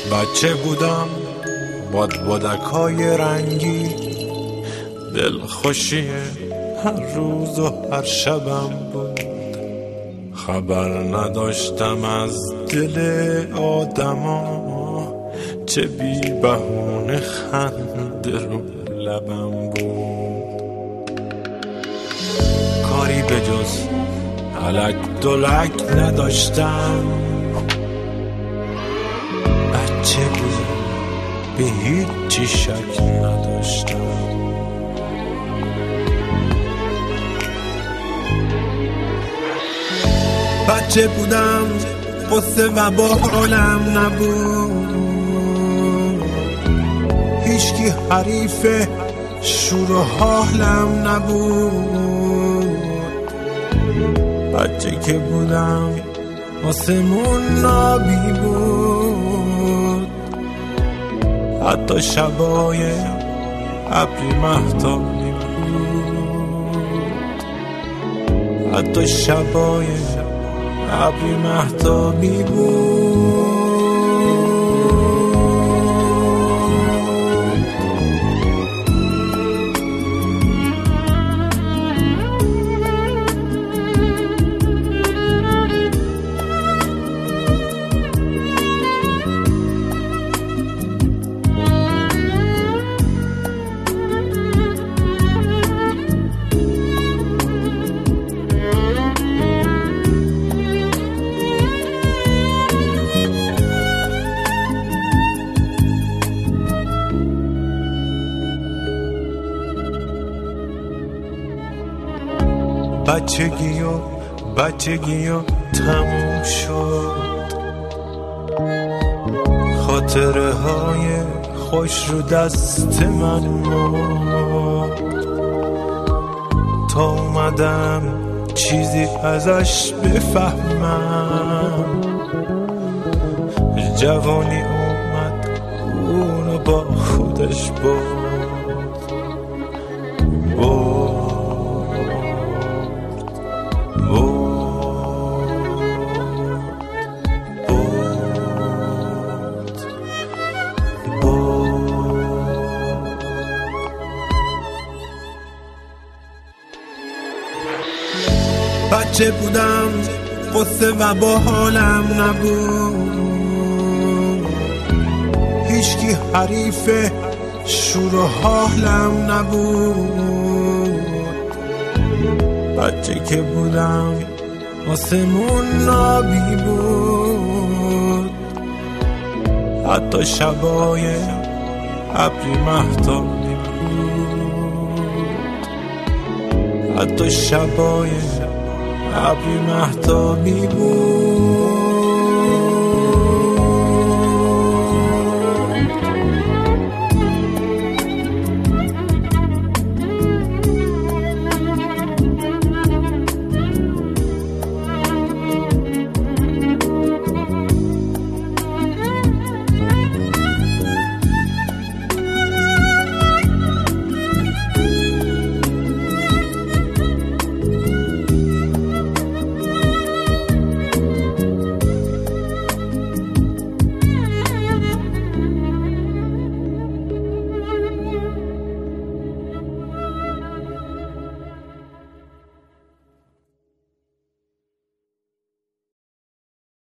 بچه بودم بادبادک‌های رنگی، دلخوشی هر روز و هر شبم بود. خبر نداشتم از دل آدما، چه بی بهونه خنده رو لبم بود. کاری به جز هلک دلک نداشتم، بچه بودم به هیچی شک نداشتم. بچه بودم قصه و باحالم نبود، هیچکی حریف شور و حالم نبود. بچه که بودم آسمون نابی بود، حتی شبای ابری مهتابی بود، حتی شبای ابری مهتابی بود. بچگی و تموم شد، خاطره های خوش رو دست من مرد. تا اومدم چیزی ازش بفهمم، جوانی اومد اونو با خودش برد. بچه بودم قصه و باحالم نبود، هیچکی حریف شور و حالم نبود. بچه که بودم آسمون نابی بود، حتی شبای ابری مهتابی بود، حتی شبای ابری مهتابی بود.